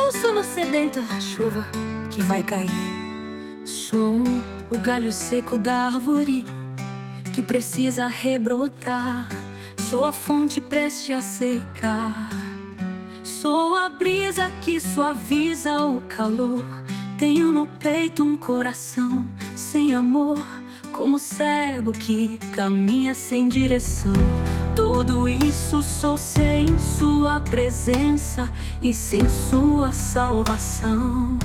Eu sou a sedenta chuva que vai cair. Sou o galho seco da árvore que precisa rebrotar. Sou a fonte prestes a secar. Sou a brisa que suaviza o calor. Tenho no peito um coração sem amor, como cego que caminha sem direção. Tudo isso sou sem sua presença e sem sua salvação.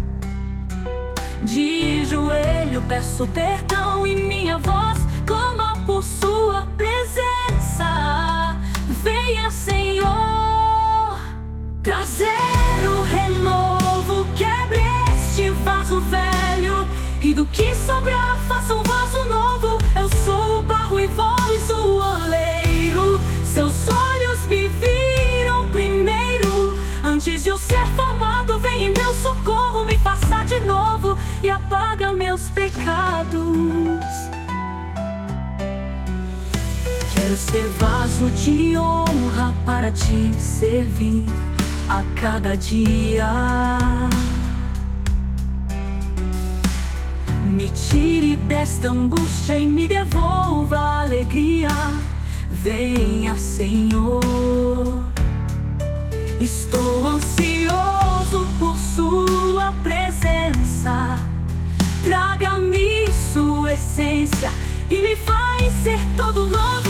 De joelho peço perdão e minha voz clama por sua presença. Venha, Senhor, trazer o renovo. Quebre este vaso velho e do que sobrar faça um vaso novo. Eu sou o barro e vós o oleiro. Seus olhos me viram primeiro. Antes de eu ser formado, vem em meu socorro. Me faça de novo e apaga meus pecados. Quero ser vaso de honra para te servir a cada dia. Me tire desta angústia e me devolva a alegria. Venha, Senhor. Estou ansioso por sua presença. Traga-me sua essência e me faz ser todo novo.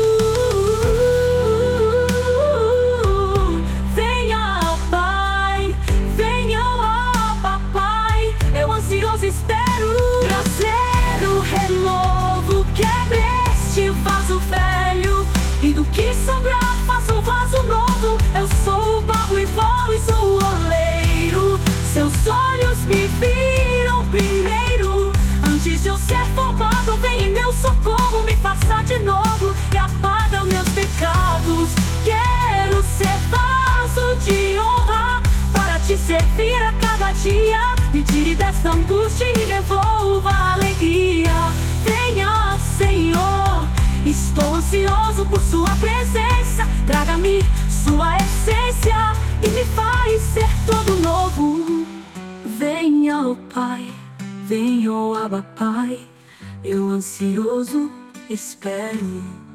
Venha, Pai, venha, Papai. Eu ansioso espero trazer o renovo. Quebre este vaso velho e do que sobrar faça um vaso novo. Eu sou o barro e vós o oleiro. Seus olhos me viram primeiro. Antes de eu ser formado, vem em meu socorro. Me faça de novo e apaga os meus pecados. Quero ser vaso de honra para te servir a cada dia. Me tire dessa angústia e devolva a alegria. Venha, Senhor. Estou ansioso por sua presença. Traga-me sua essência e me faz ser todo novo. Venha, ó Pai, venha, ó Abba Pai. Eu ansioso espero.